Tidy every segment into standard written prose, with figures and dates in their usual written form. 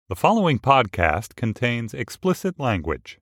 The following podcast contains explicit language.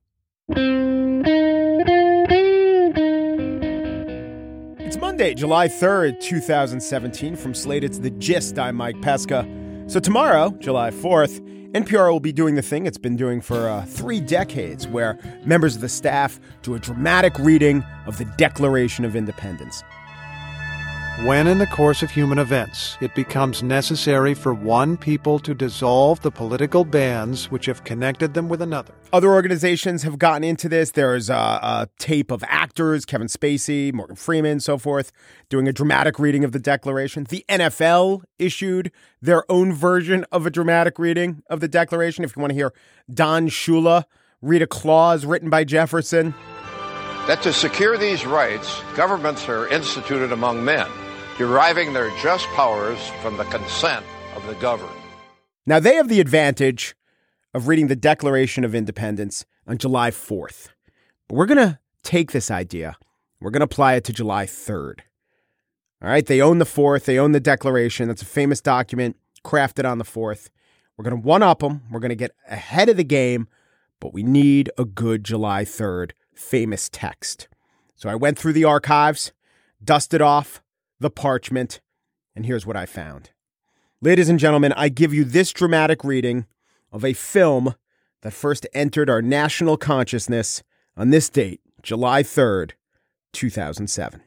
It's Monday, July 3rd, 2017. From Slate, it's The Gist. I'm Mike Pesca. So tomorrow, July 4th, NPR will be doing the thing it's been doing for 3 decades, where members of the staff do a dramatic reading of the Declaration of Independence. When in the course of human events it becomes necessary for one people to dissolve the political bands which have connected them with another. Other organizations have gotten into this. There's a tape of actors, Kevin Spacey, Morgan Freeman, so forth, doing a dramatic reading of the Declaration. The NFL issued their own version of a dramatic reading of the Declaration. If you want to hear Don Shula read a clause written by Jefferson. That to secure these rights, governments are instituted among men, deriving their just powers from the consent of the governed. Now, they have the advantage of reading the Declaration of Independence on July 4th. But we're going to take this idea. We're going to apply it to July 3rd. All right, they own the 4th. They own the Declaration. That's a famous document crafted on the 4th. We're going to one-up them. We're going to get ahead of the game, but we need a good July 3rd famous text. So I went through the archives, dusted off the parchment, and here's what I found. Ladies and gentlemen, I give you this dramatic reading of a film that first entered our national consciousness on this date, July 3rd, 2007.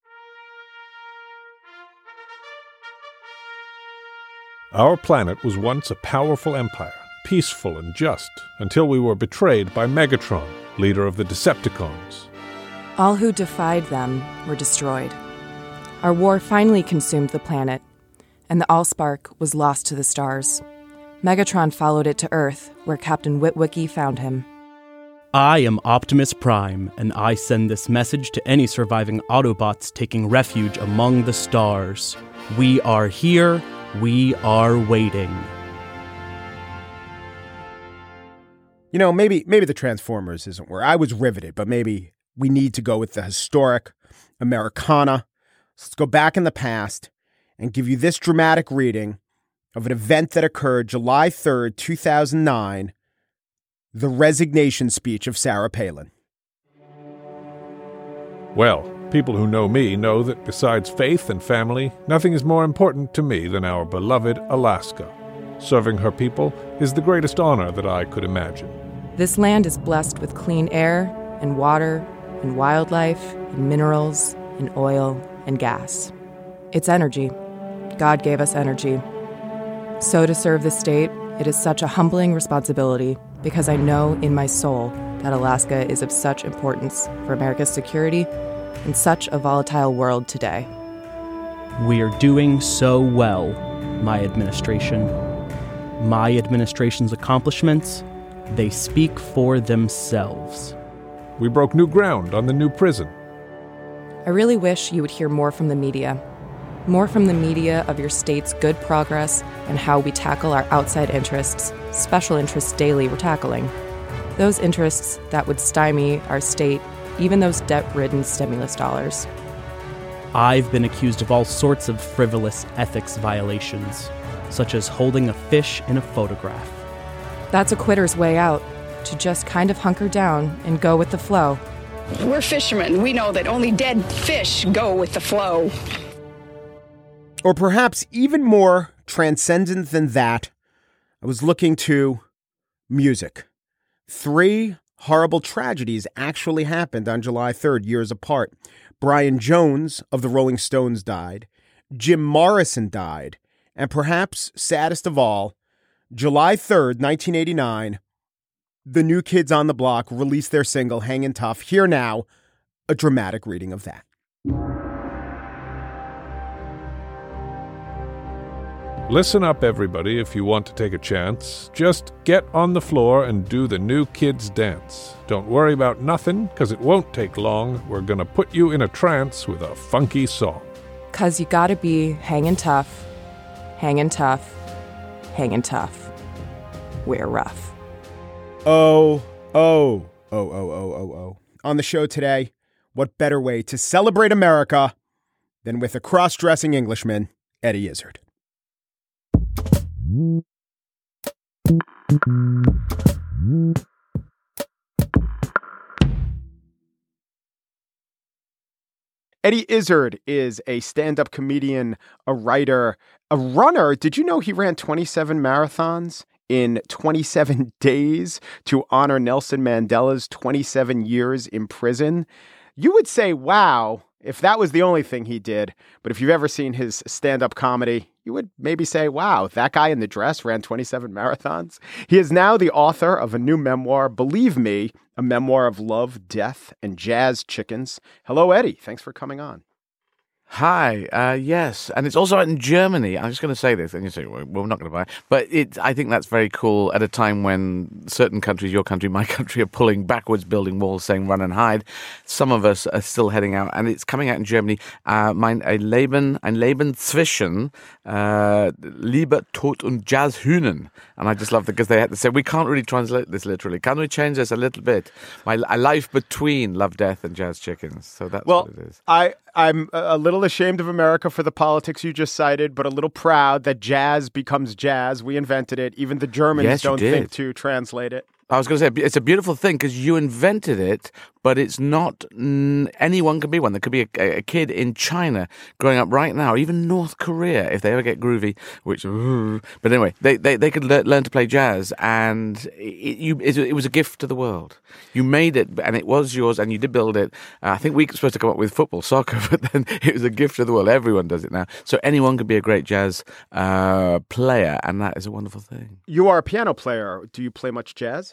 Our planet was once a powerful empire, peaceful and just, until we were betrayed by Megatron, leader of the Decepticons. All who defied them were destroyed. Our war finally consumed the planet, and the Allspark was lost to the stars. Megatron followed it to Earth, where Captain Witwicky found him. I am Optimus Prime, and I send this message to any surviving Autobots taking refuge among the stars. We are here. We are waiting. You know, maybe the Transformers isn't where I was riveted, but maybe we need to go with the historic Americana. Let's go back in the past and give you this dramatic reading of an event that occurred July 3rd, 2009, the resignation speech of Sarah Palin. Well, people who know me know that besides faith and family, nothing is more important to me than our beloved Alaska. Serving her people is the greatest honor that I could imagine. This land is blessed with clean air and water and wildlife and minerals and oil and gas. It's energy. God gave us energy. So to serve the state, it is such a humbling responsibility because I know in my soul that Alaska is of such importance for America's security in such a volatile world today. We are doing so well, my administration. My administration's accomplishments, they speak for themselves. We broke new ground on the new prison. I really wish you would hear more from the media. More from the media of your state's good progress and how we tackle our outside interests, special interests daily we're tackling. Those interests that would stymie our state, even those debt-ridden stimulus dollars. I've been accused of all sorts of frivolous ethics violations, such as holding a fish in a photograph. That's a quitter's way out, to just kind of hunker down and go with the flow. We're fishermen. We know that only dead fish go with the flow. Or perhaps even more transcendent than that, I was looking to music. 3 horrible tragedies actually happened on July 3rd, years apart. Brian Jones of the Rolling Stones died. Jim Morrison died. And perhaps saddest of all, July 3rd, 1989, the New Kids on the Block released their single, Hangin' Tough. Here now, a dramatic reading of that. Listen up, everybody, if you want to take a chance. Just get on the floor and do the New Kids dance. Don't worry about nothing, because it won't take long. We're going to put you in a trance with a funky song. 'Cause you gotta be hangin' tough, hangin' tough, hangin' tough. We're rough. Oh. On the show today, what better way to celebrate America than with a cross-dressing Englishman, Eddie Izzard. Eddie Izzard is a stand-up comedian, a writer, a runner. Did you know he ran 27 marathons in 27 days to honor Nelson Mandela's 27 years in prison? You would say, wow, if that was the only thing he did. But if you've ever seen his stand-up comedy, you would maybe say, wow, that guy in the dress ran 27 marathons. He is now the author of a new memoir, Believe Me, a memoir of love, death, and jazz chickens. Hello, Eddie. Thanks for coming on. Hi, yes, and it's also out in Germany. I'm just going to say this, and you say, well, we're not going to buy it. But I think that's very cool at a time when certain countries, your country, my country, are pulling backwards, building walls, saying run and hide. Some of us are still heading out, and it's coming out in Germany. Ein Leben zwischen Liebe, Tod und Jazzhühnen. And I just love that because they had to say, we can't really translate this literally. Can we change this a little bit? A life between love, death, and jazz chickens. So that's what it is. I'm a little ashamed of America for the politics you just cited, but a little proud that jazz becomes jazz. We invented it. Even the Germans don't think to translate it. I was going to say, it's a beautiful thing because you invented it, but it's not, anyone can be one. There could be a kid in China growing up right now, or even North Korea, if they ever get groovy, but anyway, they could learn to play jazz, and it was a gift to the world. You made it, and it was yours, and you did build it. I think we were supposed to come up with football, soccer, but then it was a gift to the world. Everyone does it now. So anyone could be a great jazz player, and that is a wonderful thing. You are a piano player. Do you play much jazz?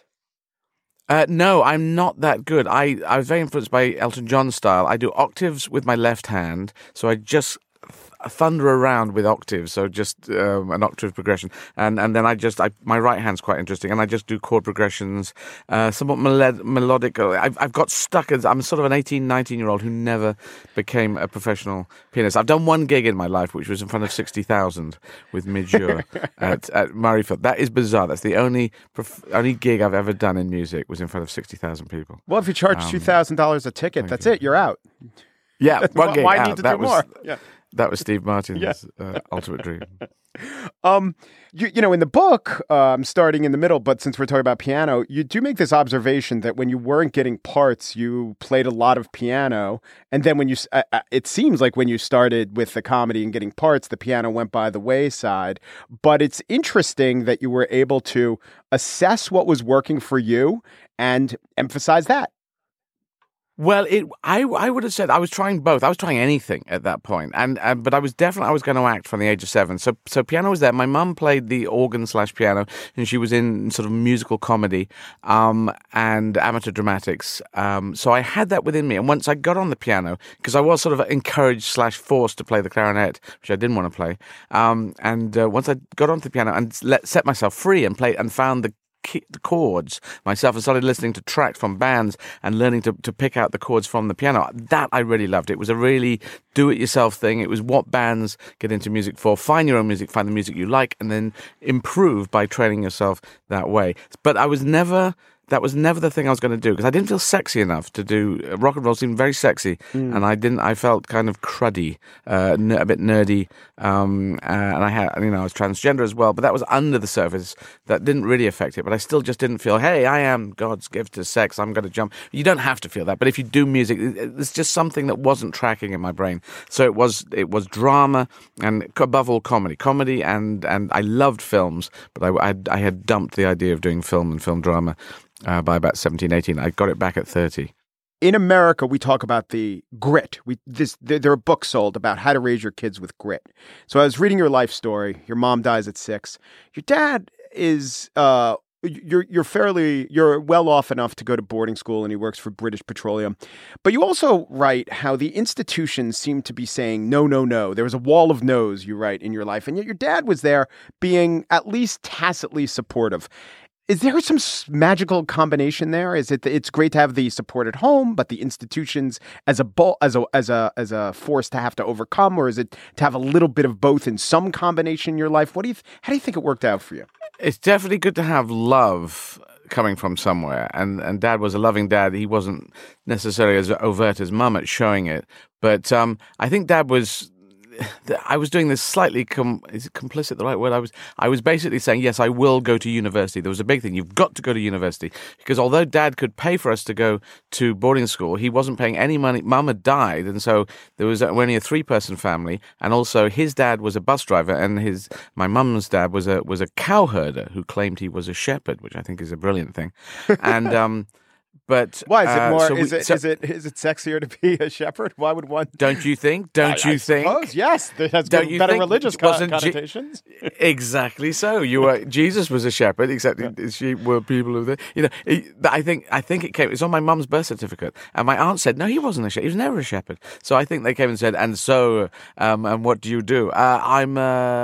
No, I'm not that good. I was very influenced by Elton John's style. I do octaves with my left hand, so I just thunder around with octaves, so just an octave progression, and then my right hand's quite interesting, and I just do chord progressions, somewhat melodic. I've got stuck as I'm sort of an 18, 19-year-old who never became a professional pianist. I've done one gig in my life, which was in front of 60,000 with Midjour at Murrayfield. That is bizarre. That's the only gig I've ever done in music was in front of 60,000 people. Well, if you charge $2,000 a ticket, that's it. You're out. Yeah, one gig Why out. need to do more? Yeah. That was Steve Martin's ultimate dream. You know, in the book, starting in the middle, but since we're talking about piano, you do make this observation that when you weren't getting parts, you played a lot of piano. And then when it seems like when you started with the comedy and getting parts, the piano went by the wayside. But it's interesting that you were able to assess what was working for you and emphasize that. Well, I would have said I was trying both. I was trying anything at that point, but I was going to act from the age of 7. So piano was there. My mum played the organ / piano, and she was in sort of musical comedy and amateur dramatics. So I had that within me. And once I got on the piano, because I was sort of encouraged / forced to play the clarinet, which I didn't want to play. Once I got onto the piano and set myself free and played and found the chords myself and started listening to tracks from bands and learning to pick out the chords from the piano. That I really loved. It was a really do-it-yourself thing. It was what bands get into music for. Find your own music, find the music you like, and then improve by training yourself that way. But that was never the thing I was going to do because I didn't feel sexy enough to do rock and roll. Seemed very sexy, and I felt kind of cruddy, a bit nerdy, and I was transgender as well. But that was under the surface. That didn't really affect it. But I still just didn't feel, hey, I am God's gift to sex. I'm going to jump. You don't have to feel that, but if you do music, it's just something that wasn't tracking in my brain. So it was drama and above all comedy, and I loved films, but I had dumped the idea of doing film and film drama. By about 17, 18. I got it back at 30. In America, we talk about the grit. There are books sold about how to raise your kids with grit. So I was reading your life story. Your mom dies at 6. Your dad is you're well off enough to go to boarding school, and he works for British Petroleum. But you also write how the institutions seem to be saying no, no, no. There was a wall of no's, you write, in your life, and yet your dad was there being at least tacitly supportive. Is there some magical combination there? Is it it's great to have the support at home, but the institutions as a force to have to overcome, or is it to have a little bit of both in some combination in your life? How do you think it worked out for you? It's definitely good to have love coming from somewhere, and Dad was a loving dad. He wasn't necessarily as overt as Mum at showing it, but I think Dad was I was doing this slightly is it complicit the right word? I was basically saying, yes, I will go to university. There was a big thing. You've got to go to university, because although Dad could pay for us to go to boarding school, he wasn't paying any money. Mum had died, and so there was only a 3-person family, and also his dad was a bus driver, and my mum's dad was a cow herder who claimed he was a shepherd, which I think is a brilliant thing. And but why is it more? Is it sexier to be a shepherd? Why would one? Don't you think? Don't you think? Suppose, yes, it has better religious connotations. Exactly so. Jesus was a shepherd, except she were people of I think it came. It's on my mum's birth certificate, and my aunt said no, he wasn't a shepherd. He was never a shepherd. So I think they came and said, and so, and what do you do? I'm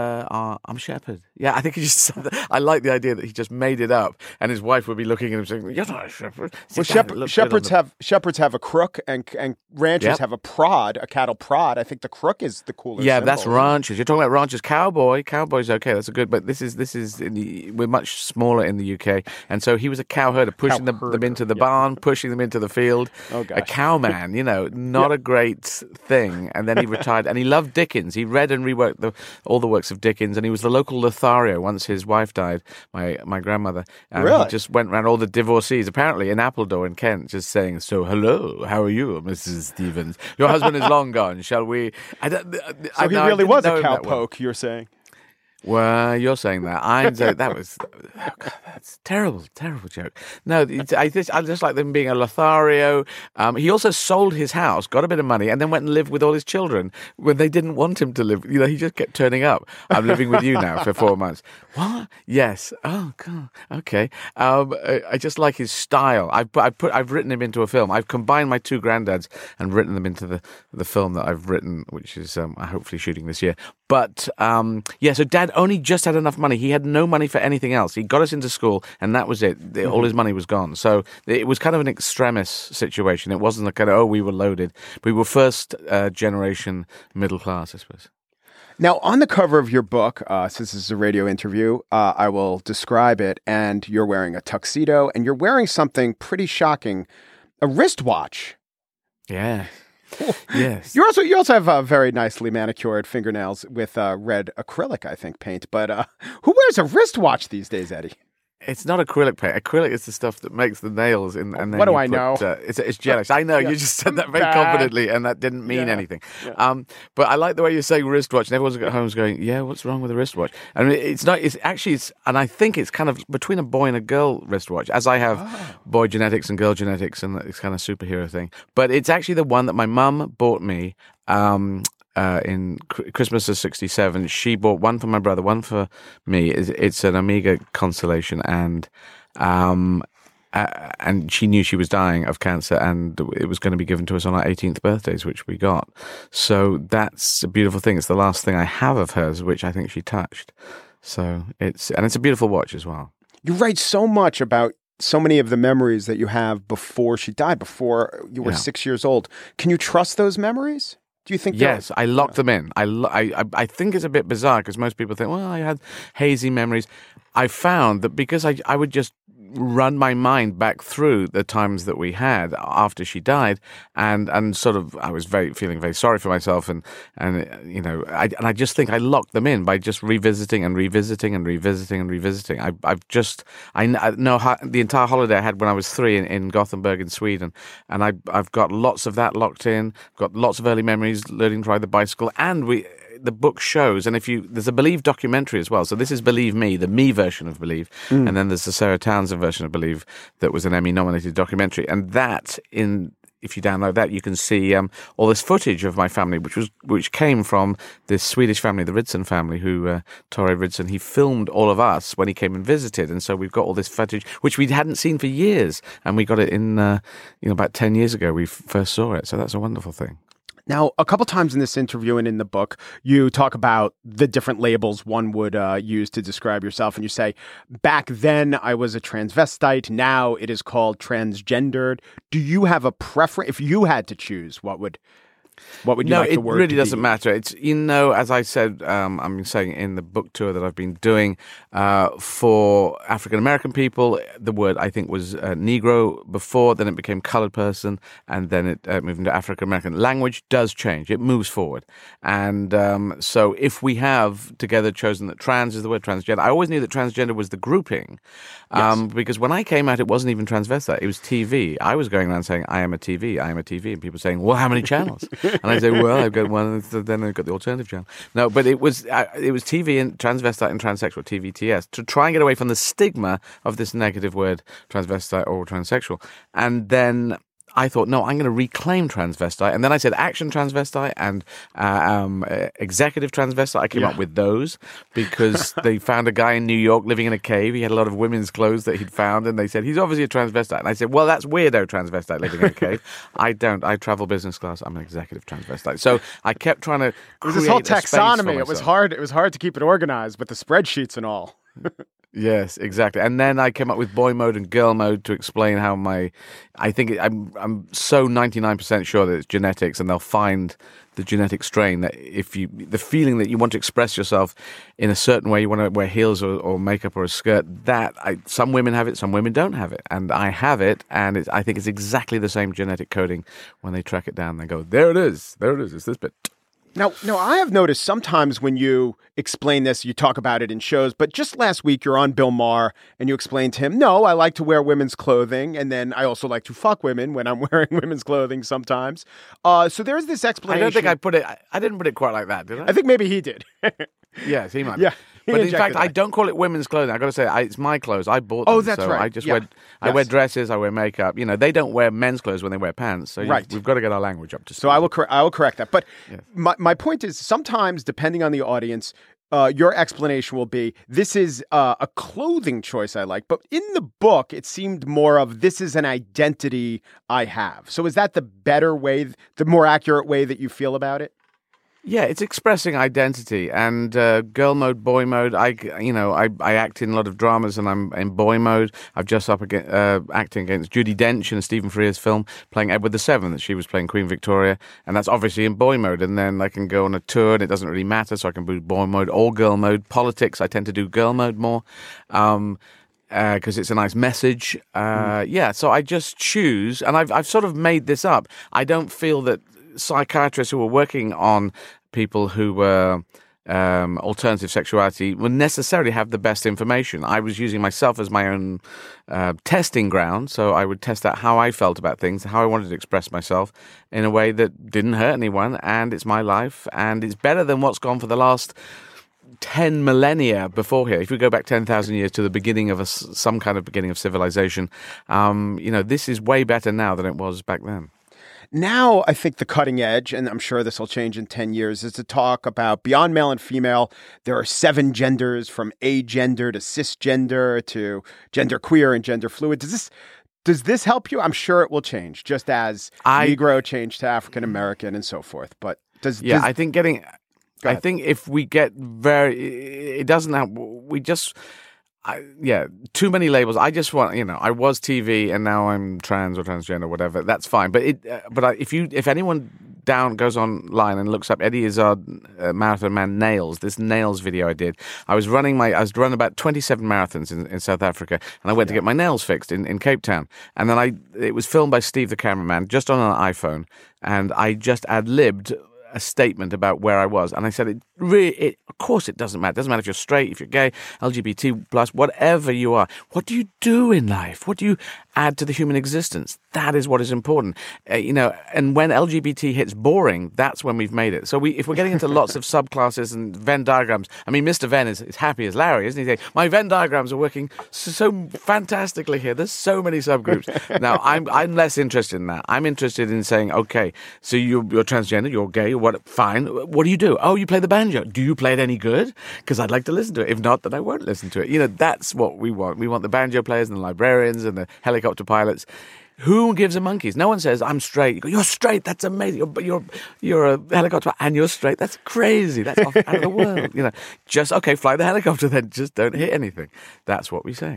a shepherd. Yeah, I think he just said that. I like the idea that he just made it up, and his wife would be looking at him saying, "You're not a shepherd." Well, shepherds have a crook, and ranchers have a prod, a cattle prod. I think the crook is the coolest. Yeah, symbol. that's ranchers. You're talking about ranchers. Cowboy's okay. That's a good. But this is we're much smaller in the UK, and so he was a cow herder, pushing them into the barn, pushing them into the field. Oh, gosh. A cowman, not a great thing. And then he retired, and he loved Dickens. He read and reworked all the works of Dickens, and he was the local Lothario once his wife died, my grandmother. And really? He just went around all the divorcees, apparently in Appledore in Kent, just saying, "So hello, how are you, Mrs. Stevens? Your husband is long gone. Shall we?" So he really was a cowpoke. You're saying. Well, you're saying that. That was that's terrible joke. No, I just like them being a Lothario. He also sold his house, got a bit of money, and then went and lived with all his children when they didn't want him to live. He just kept turning up. I'm living with you now for 4 months. What? Yes. Oh God. Okay. I just like his style. I've written him into a film. I've combined my 2 granddads and written them into the film that I've written, which is hopefully shooting this year. But so Dad only just had enough money. He had no money for anything else. He got us into school, and that was it. All his money was gone. So it was kind of an extremis situation. It wasn't a kind of, we were loaded. We were first generation middle class, I suppose. Now, on the cover of your book, since this is a radio interview, I will describe it, and you're wearing a tuxedo, and you're wearing something pretty shocking, a wristwatch. Yeah. Yes. You also have very nicely manicured fingernails with red acrylic, I think, paint. But who wears a wristwatch these days, Eddie? It's not acrylic paint. Acrylic is the stuff that makes the nails. And then what do I know? It's gelish. I know. You just said that very confidently, and that didn't mean anything. Yeah. But I like the way you're saying wristwatch, and everyone's at home going, "Yeah, what's wrong with a wristwatch?" I mean, it's not. It's actually, and I think it's kind of between a boy and a girl wristwatch, as I have boy genetics and girl genetics, and it's kind of superhero thing. But it's actually the one that my mum bought me. In Christmas of '67, she bought one for my brother, one for me. It's an Omega constellation, and she knew she was dying of cancer, and it was going to be given to us on our 18th birthdays, which we got. So that's a beautiful thing. It's the last thing I have of hers, which I think she touched. So it's a beautiful watch as well. You write so much about so many of the memories that you have before she died, before you were 6 years old. Can you trust those memories? Do you think? Yes, I locked them in. I think it's a bit bizarre because most people think, well, I had hazy memories. I found that because I would just run my mind back through the times that we had after she died, and sort of I was feeling very sorry for myself, and I just think I locked them in by just revisiting and revisiting and revisiting and revisiting. I know the entire holiday I had when I was 3 in Gothenburg in Sweden, and I've got lots of that locked in. Got lots of early memories, learning to ride the bicycle, and the book shows, and there's a Believe documentary as well. So this is Believe Me, the me version of Believe, and then there's the Sarah Townsend version of Believe that was an Emmy-nominated documentary. And if you download that, you can see all this footage of my family, which came from this Swedish family, the Ridson family, who Torre Ridson. He filmed all of us when he came and visited, and so we've got all this footage which we hadn't seen for years, and we got it in about 10 years ago. We first saw it, so that's a wonderful thing. Now, a couple times in this interview and in the book, you talk about the different labels one would use to describe yourself. And you say, back then I was a transvestite. Now it is called transgendered. Do you have a preference? If you had to choose, what would What would you like the word to be? No, it really doesn't matter. It's, as I said, I've been saying in the book tour that I've been doing for African-American people, the word I think was Negro before, then it became colored person, and then it moved into African-American. Language does change. It moves forward. And so if we have together chosen that trans is the word, transgender, I always knew that transgender was the grouping, because when I came out, it wasn't even transvestite. It was TV. I was going around saying, I am a TV, and people saying, well, how many channels? And I say, well, I've got one, then I've got the alternative channel. No, but it was TV and transvestite and transsexual, TVTS, to try and get away from the stigma of this negative word, transvestite or transsexual. And then I thought, no, I'm going to reclaim transvestite. And then I said action transvestite and executive transvestite. I came up with those because they found a guy in New York living in a cave. He had a lot of women's clothes that he'd found, and they said, he's obviously a transvestite. And I said, well, that's weirdo transvestite living in a cave. I don't. I travel business class. I'm an executive transvestite. So I kept trying to create this whole taxonomy. It was hard. It was hard to keep it organized with the spreadsheets and all. Yes, exactly. And then I came up with boy mode and girl mode to explain how I'm so 99% sure that it's genetics, and they'll find the genetic strain that the feeling that you want to express yourself in a certain way, you want to wear heels or makeup or a skirt, some women have it, some women don't have it. And I have it, and I think it's exactly the same genetic coding. When they track it down, they go, there it is, it's this bit. Now, I have noticed sometimes when you explain this, you talk about it in shows, but just last week you're on Bill Maher and you explained to him, no, I like to wear women's clothing, and then I also like to fuck women when I'm wearing women's clothing sometimes. So there's this explanation. I don't think I didn't put it quite like that, did I? I think maybe he did. Yes, he might. Yeah. But in fact, I don't call it women's clothing. I've got to say, it's my clothes. I bought them. Oh, that's so right. I just wear dresses, I wear makeup. They don't wear men's clothes when they wear pants. So we've got to get our language up to speed. So I will correct that. But my point is, sometimes, depending on the audience, your explanation will be, this is a clothing choice I like. But in the book, it seemed more of, this is an identity I have. So is that the better way, the more accurate way that you feel about it? Yeah, it's expressing identity, and girl mode, boy mode. I act in a lot of dramas, and I'm in boy mode. I've just acting against Judi Dench in a Stephen Frears film, playing Edward VII. That she was playing Queen Victoria, and that's obviously in boy mode. And then I can go on a tour, and it doesn't really matter, so I can do boy mode or girl mode. Politics, I tend to do girl mode more. Because it's a nice message. So I just choose, and I've sort of made this up. I don't feel that psychiatrists who were working on people who were alternative sexuality would necessarily have the best information. I was using myself as my own testing ground, so I would test out how I felt about things, how I wanted to express myself in a way that didn't hurt anyone, and it's my life, and it's better than what's gone for the last 10 millennia before here. If we go back 10,000 years to the beginning of some kind of beginning of civilization, this is way better now than it was back then. Now, I think the cutting edge, and I'm sure this will change in 10 years, is to talk about beyond male and female. There are 7 genders, from agender to cisgender to genderqueer and gender fluid. Does this help you? I'm sure it will change, just as Negro changed to African American and so forth. But I think if we get it doesn't have, we just. Too many labels. I just want, I was TV and now I'm trans or transgender, whatever. That's fine. But if anyone goes online and looks up Eddie Izzard Marathon Man Nails, this nails video I did. I was running about 27 marathons in South Africa, and I went to get my nails fixed in Cape Town. And then it was filmed by Steve the cameraman just on an iPhone, and I just ad-libbed a statement about where I was, and I said, of course it doesn't matter. It doesn't matter if you're straight, if you're gay, LGBT plus, whatever you are. What do you do in life? What do you add to the human existence? That is what is important. And when LGBT hits boring, that's when we've made it. So if we're getting into lots of subclasses and Venn diagrams, I mean, Mr. Venn is happy as Larry, isn't he? My Venn diagrams are working so fantastically here. There's so many subgroups. Now, I'm less interested in that. I'm interested in saying, okay, so you're transgender, you're gay, fine. What do you do? Oh, you play the banjo. Do you play it any good? Because I'd like to listen to it. If not, then I won't listen to it. That's what we want. We want the banjo players and the librarians and the helicopter pilots. Who gives a monkeys? No one says, I'm straight. You go, you're straight. That's amazing. You're a helicopter and you're straight. That's crazy. That's out of the world. Just, okay, fly the helicopter then. Just don't hit anything. That's what we say.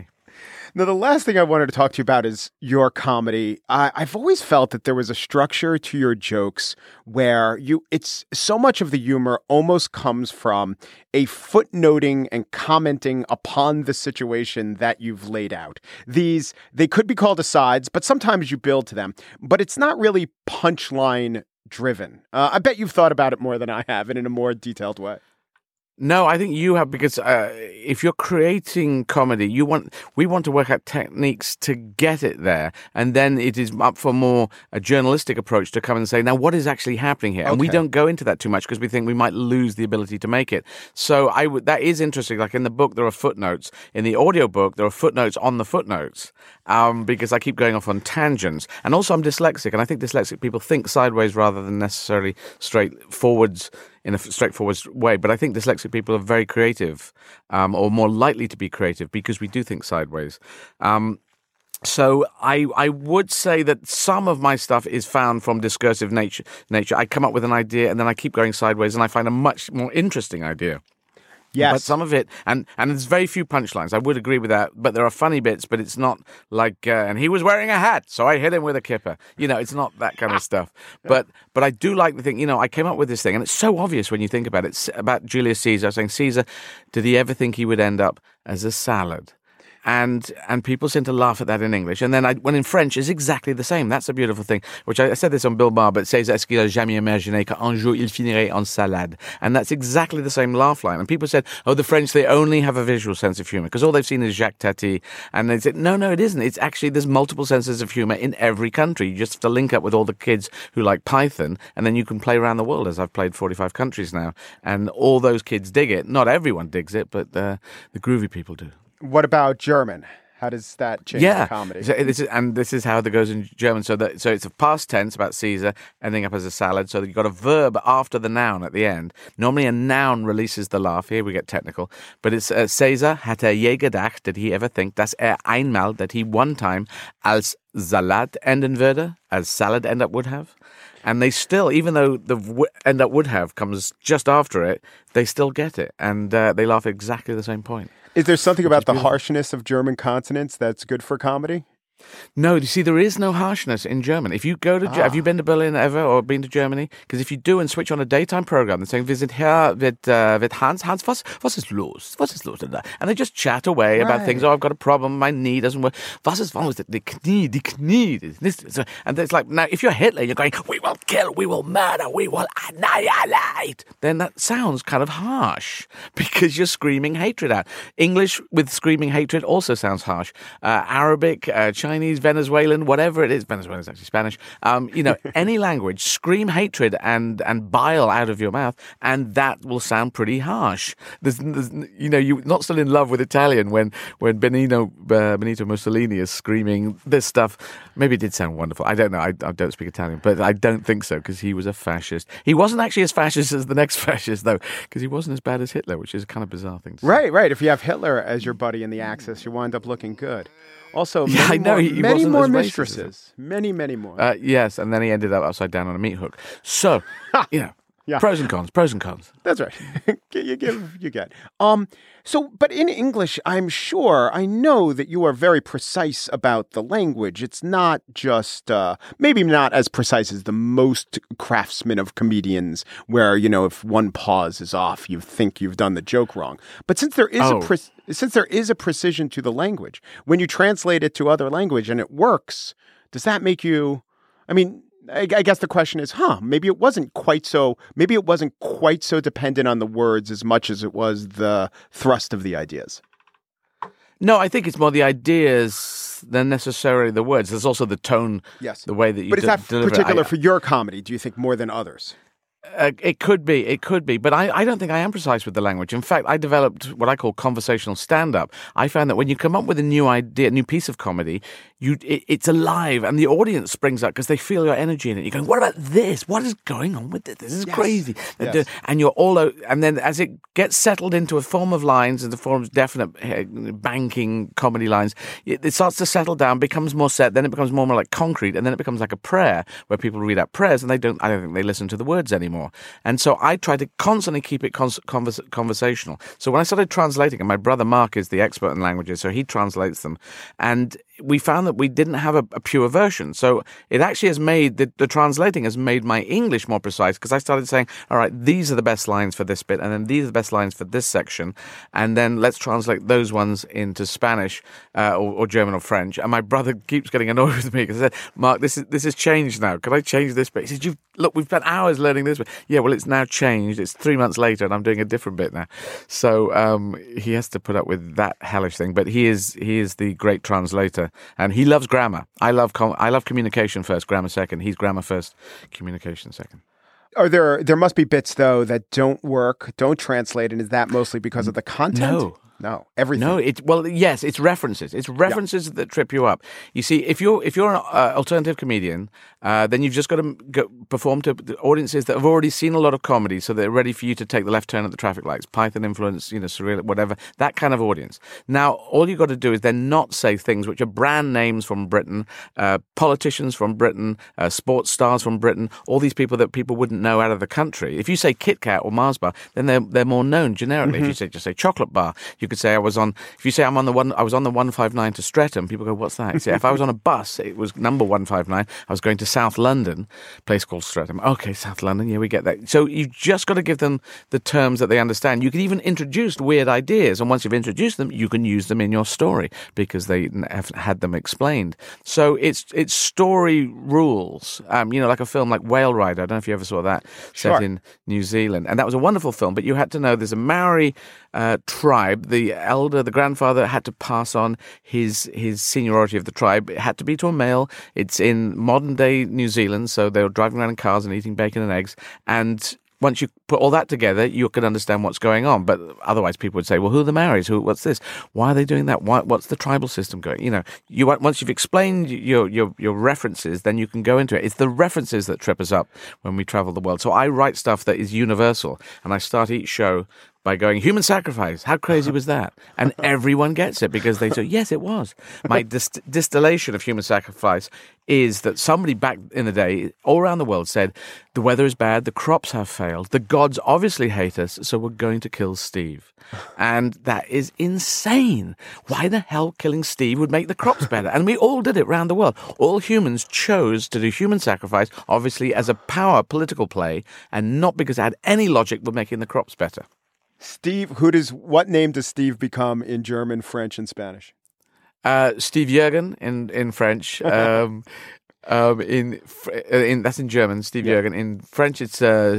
Now, the last thing I wanted to talk to you about is your comedy. I've always felt that there was a structure to your jokes where it's so much of the humor almost comes from a footnoting and commenting upon the situation that you've laid out. They could be called asides, but sometimes you build to them. But it's not really punchline driven. I bet you've thought about it more than I have and in a more detailed way. No, I think you have, because if you're creating comedy, we want to work out techniques to get it there, and then it is up for more a journalistic approach to come and say, now what is actually happening here? And we don't go into that too much because we think we might lose the ability to make it. So that is interesting. Like in the book, there are footnotes. In the audiobook, there are footnotes on the footnotes, because I keep going off on tangents. And also I'm dyslexic, and I think dyslexic people think sideways rather than necessarily straightforwards in a straightforward way. But I think dyslexic people are very creative, or more likely to be creative, because we do think sideways. So I would say that some of my stuff is found from discursive nature. I come up with an idea and then I keep going sideways and I find a much more interesting idea. Yes. But some of it, and there's very few punchlines. I would agree with that. But there are funny bits, but it's not like, and he was wearing a hat, so I hit him with a kipper. It's not that kind of stuff. But I do like the thing, I came up with this thing, and it's so obvious when you think about it. It's about Julius Caesar, saying, Caesar, did he ever think he would end up as a salad? And people seem to laugh at that in English. And then when in French, it's exactly the same. That's a beautiful thing, which I said this on Bill Maher, but César, est-ce qu'il a jamais imaginé qu'un jour il finirait en salade? And that's exactly the same laugh line. And people said, oh, the French, they only have a visual sense of humor because all they've seen is Jacques Tati. And they said, no, it isn't. It's actually, there's multiple senses of humor in every country. You just have to link up with all the kids who like Python, and then you can play around the world, as I've played 45 countries now. And all those kids dig it. Not everyone digs it, but the groovy people do. What about German? How does that change the comedy? So this is how it goes in German. So it's a past tense about Caesar ending up as a salad. So you've got a verb after the noun at the end. Normally a noun releases the laugh. Here we get technical. But it's Caesar hat je gedacht, did he ever think, dass einmal, that he one time als Salat enden würde, as salad end up would have. And they still, even though the end up would have comes just after it, they still get it. And they laugh at exactly the same point. Is there something about the harshness of German consonants that's good for comedy? No, you see, there is no harshness in German. If you go to, have you been to Berlin ever or been to Germany? Because if you do and switch on a daytime program and saying, wir sind hier with Hans, was ist los? Was ist los? And they just chat away about things. Oh, I've got a problem. My knee doesn't work. Was ist wrong with it? Die Knie. And it's like, now, if you're Hitler, you're going, we will kill, we will murder, we will annihilate. Then that sounds kind of harsh because you're screaming hatred out. English with screaming hatred also sounds harsh. Arabic, Chinese, Venezuelan, whatever it is. Venezuelan is actually Spanish. Any language, scream hatred and bile out of your mouth, and that will sound pretty harsh. You're not still in love with Italian when Benito Mussolini is screaming this stuff. Maybe it did sound wonderful. I don't know. I don't speak Italian, but I don't think so because he was a fascist. He wasn't actually as fascist as the next fascist, though, because he wasn't as bad as Hitler, which is a kind of bizarre thing to say. Right. If you have Hitler as your buddy in the Axis, you wind up looking good. Also, he many more mistresses. Many more. Yes, and then he ended up upside down on a meat hook. So, pros and cons. That's right. You give, you get. But in English, I know that you are very precise about the language. It's not just, maybe not as precise as the most craftsmen of comedians where, if one pause is off, you think you've done the joke wrong. But since there is a precision to the language, when you translate it to other language and it works, does that make you, I guess the question is, maybe it wasn't quite so dependent on the words as much as it was the thrust of the ideas. No, I think it's more the ideas than necessarily the words. There's also the tone, the way that you deliver it. But is that particular for your comedy, do you think, more than others? It could be, but I don't think I am precise with the language. In fact, I developed what I call conversational stand-up. I found that when you come up with a new idea, a new piece of comedy, it's alive, and the audience springs up because they feel your energy in it. You're going, what about this? What is going on with this? This is crazy. Yes. And you're and then as it gets settled into a form of lines, and the form of definite banking comedy lines, it starts to settle down, becomes more set, then it becomes more like concrete, and then it becomes like a prayer where people read out prayers, and I don't think they listen to the words anymore. anymore. And so I try to constantly keep it conversational. So when I started translating, and my brother Mark is the expert in languages, so he translates them, and we found that we didn't have a pure version. So it actually has made, the translating has made my English more precise, because I started saying, all right, these are the best lines for this bit, and then these are the best lines for this section, and then let's translate those ones into Spanish or German or French. And my brother keeps getting annoyed with me because I said, Mark, this is changed now. Can I change this bit? He said, look, we've spent hours learning this bit. Yeah, well, it's now changed. It's 3 months later, and I'm doing a different bit now. So he has to put up with that hellish thing. But he is the great translator, and he loves grammar. I love communication first, grammar second. He's grammar first, communication second. There must be bits, though, that don't work, don't translate, and is that mostly because of the content? No, everything. No, yes, it's references. It's references that trip you up. You see, if you're an alternative comedian, then you've just got to perform to audiences that have already seen a lot of comedy, so they're ready for you to take the left turn at the traffic lights, Python influence, surreal, whatever, that kind of audience. Now, all you've got to do is then not say things which are brand names from Britain, politicians from Britain, sports stars from Britain, all these people that people wouldn't know out of the country. If you say Kit Kat or Mars bar, then they're more known generically. Mm-hmm. If you just say chocolate bar, you could say I was on the 159 to Streatham, people go, what's that? You say, if I was on a bus, it was number 159, I was going to South London, a place called Streatham. Okay, South London, yeah, we get that. So you've just got to give them the terms that they understand. You can even introduce weird ideas, and once you've introduced them, you can use them in your story because they have had them explained. So it's story rules. Like a film like Whale Rider, I don't know if you ever saw that, set in New Zealand. And that was a wonderful film, but you had to know there's a Maori tribe. The grandfather had to pass on his seniority of the tribe. It had to be to a male. It's in modern day New Zealand, so they were driving around in cars and eating bacon and eggs. And once you put all that together, you can understand what's going on. But otherwise, people would say, "Well, who are the Maoris? What's this? Why are they doing that? What's the tribal system going?" Once you've explained your references, then you can go into it. It's the references that trip us up when we travel the world. So I write stuff that is universal, and I start each show by going, human sacrifice, how crazy was that? And everyone gets it because they say, yes, it was. My distillation of human sacrifice is that somebody back in the day, all around the world, said, the weather is bad, the crops have failed, the gods obviously hate us, so we're going to kill Steve. And that is insane. Why the hell killing Steve would make the crops better? And we all did it around the world. All humans chose to do human sacrifice, obviously as a power political play, and not because it had any logic with making the crops better. Steve, what name does Steve become in German, French, and Spanish? Steve Jürgen in French. That's in German, Steve Jürgen. In French, it's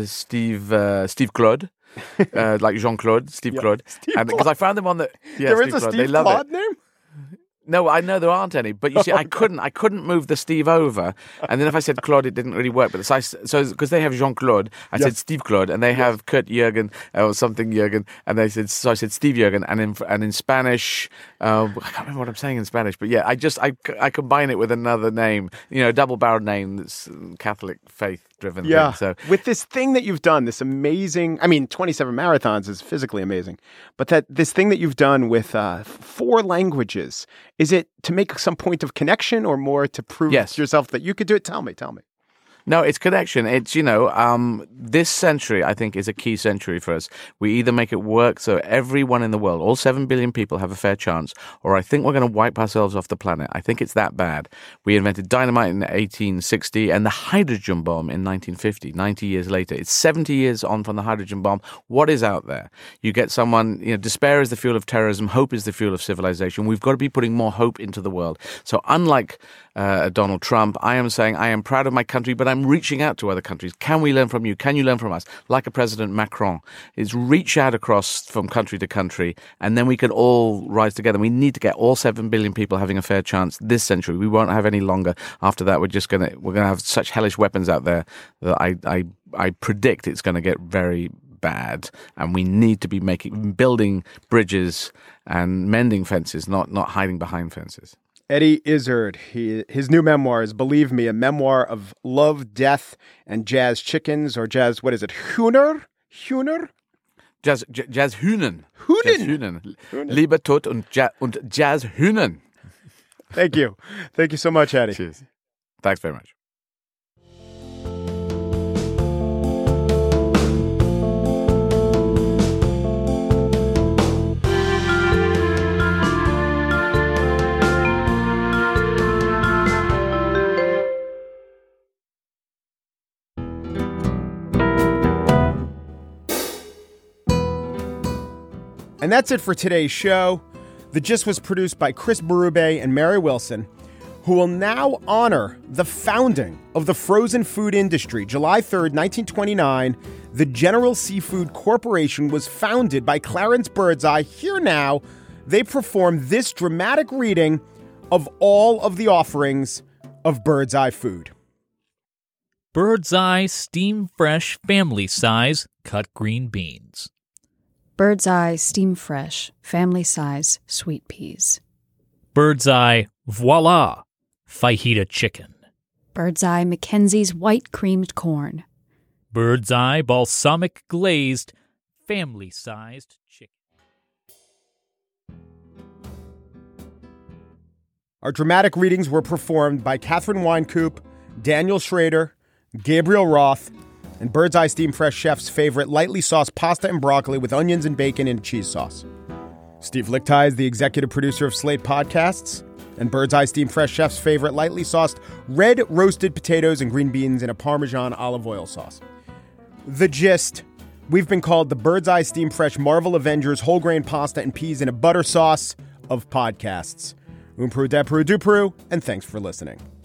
Steve Claude, like Jean-Claude, Steve Claude. Because I found them on the there is a Steve Claude name. No, I know there aren't any, but you see, I couldn't move the Steve over, and then if I said Claude, it didn't really work. But so because they have Jean-Claude, I said Steve Claude, and they have Kurt Jürgen or something Jürgen, and I said Steve Jürgen, and in Spanish, I can't remember what I'm saying in Spanish, but yeah, I combine it with another name, double-barreled name that's Catholic faith. Yeah. Thing, so. With this thing that you've done, this amazing, 27 marathons is physically amazing, but this thing that you've done with 4 languages, is it to make some point of connection or more to prove to yourself that you could do it? Tell me. No, it's connection. It's, this century, I think, is a key century for us. We either make it work so everyone in the world, all 7 billion people have a fair chance, or I think we're going to wipe ourselves off the planet. I think it's that bad. We invented dynamite in 1860 and the hydrogen bomb in 1950, 90 years later. It's 70 years on from the hydrogen bomb. What is out there? You get someone, despair is the fuel of terrorism, hope is the fuel of civilization. We've got to be putting more hope into the world. So unlike Donald Trump, I am saying I am proud of my country, but I'm reaching out to other countries. Can we learn from you? Can you learn from us? Like a President Macron is reach out across from country to country, and then we can all rise together. We need to get all 7 billion people having a fair chance this century. We won't have any longer. After that, we're gonna have such hellish weapons out there that I predict it's going to get very bad, and we need to be building bridges and mending fences, not hiding behind fences. Eddie Izzard, his new memoir is, believe me, a memoir of love, death, and jazz chickens, or jazz, what is it, Hühner? Jazz Hühnen. Hühnen. Lieber Tod und Jazz Hühnen. Thank you. Thank you so much, Eddie. Cheers. Thanks very much. And that's it for today's show. The Gist was produced by Chris Berube and Mary Wilson, who will now honor the founding of the frozen food industry. July 3rd, 1929, the General Seafood Corporation was founded by Clarence Birdseye. Here now, they perform this dramatic reading of all of the offerings of Birdseye Food. Birdseye Steam Fresh Family Size Cut Green Beans. Birdseye Steam Fresh Family Size Sweet Peas. Birdseye Voila Fajita Chicken. Birdseye Mackenzie's White Creamed Corn. Birdseye Balsamic Glazed Family Sized Chicken. Our dramatic readings were performed by Catherine Weinkoop, Daniel Schrader, Gabriel Roth, and Birdseye Steam Fresh Chef's favorite lightly sauced pasta and broccoli with onions and bacon and cheese sauce. Steve Lichtai is the executive producer of Slate Podcasts, and Birdseye Steam Fresh Chef's favorite lightly sauced red roasted potatoes and green beans in a Parmesan olive oil sauce. The Gist. We've been called the Birdseye Steam Fresh Marvel Avengers whole grain pasta and peas in a butter sauce of podcasts. Umpru, depru, dupru, and thanks for listening.